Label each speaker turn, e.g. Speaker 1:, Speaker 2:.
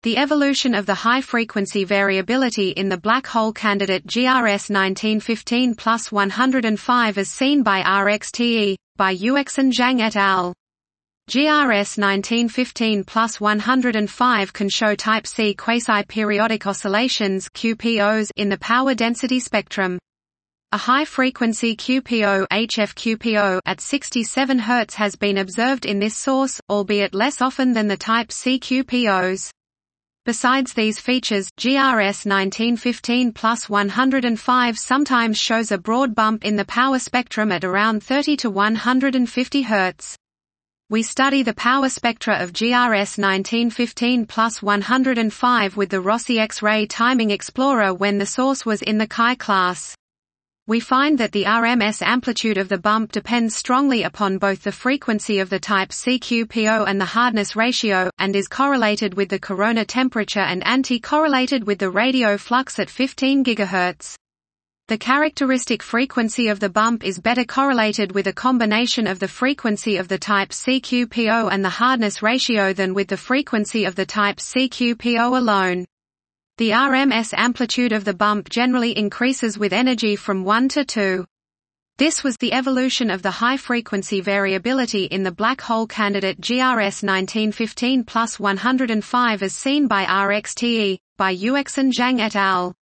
Speaker 1: The evolution of the high-frequency variability in the black hole candidate GRS 1915+105 as seen by RXTE, by Yuexin Zhang et al. GRS 1915+105 can show type C quasi-periodic oscillations (QPOs) in the power density spectrum. A high-frequency QPO (HF-QPO) at 67 Hz has been observed in this source, albeit less often than the type C QPOs. Besides these features, GRS 1915+105 sometimes shows a broad bump in the power spectrum at around 30 to 150 Hz. We study the power spectra of GRS 1915+105 with the Rossi X-ray Timing Explorer when the source was in the Chi class. We find that the RMS amplitude of the bump depends strongly upon both the frequency of the type C QPO and the hardness ratio, and is correlated with the corona temperature and anti-correlated with the radio flux at 15 GHz. The characteristic frequency of the bump is better correlated with a combination of the frequency of the type C QPO and the hardness ratio than with the frequency of the type C QPO alone. The RMS amplitude of the bump generally increases with energy from 1 to 2. This was the evolution of the high-frequency variability in the black hole candidate GRS 1915+105 as seen by RXTE, by Yuexin Zhang et al.